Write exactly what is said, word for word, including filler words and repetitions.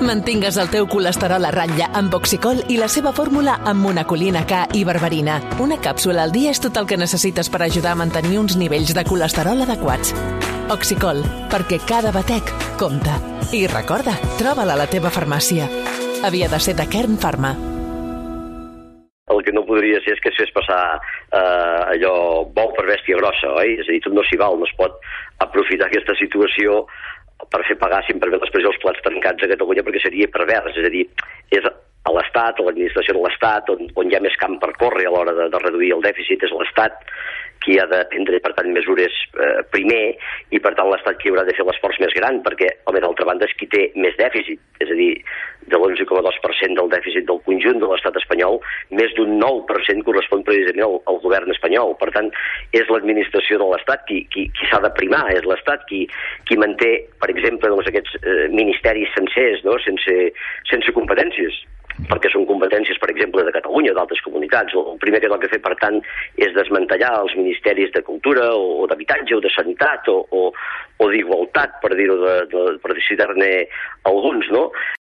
Mantingues el teu colesterol a ratlla amb Oxicol i la seva fórmula amb monacolina K i berberina. Una càpsula al dia és tot el que necessites per ajudar a mantenir uns nivells de colesterol adequats. Oxicol, perquè cada batec compta. I recorda, troba'l a la teva farmàcia. Havia de ser de Kern Pharma. El que no podria ser és que es fes passar eh, allò bou per bèstia grossa, oi? És a dir, tot no s'hi val, no es pot aprofitar aquesta situació per fer pagar simplement després els plats tancats a Catalunya, perquè seria pervers. És a dir, és a l'Estat, a l'administració de l'Estat, on, on hi ha més camp per córrer a l'hora de, de reduir el dèficit, és l'Estat qui ha de prendre, per tant, mesures eh, primer, i per tant l'Estat qui haurà de fer l'esforç més gran, perquè, home, d'altra banda, és qui té més dèficit, és a dir, de l'onze coma dos per cent del dèficit del conjunt de l'estat espanyol, més d'un nou per cent correspon precisament al, al govern espanyol. Per tant, és l'administració de l'Estat qui, qui, qui s'ha de primar, és l'Estat qui, qui manté, per exemple, doncs, aquests eh, ministeris sencers, no?, sense, sense competències, perquè són competències, per exemple, de Catalunya o d'altres comunitats. El primer que cal fer, per tant, és desmantellar els ministeris de cultura o, o d'habitatge o de sanitat o, o, o d'igualtat, per dir-ho, de, de, per citar-ne alguns, no?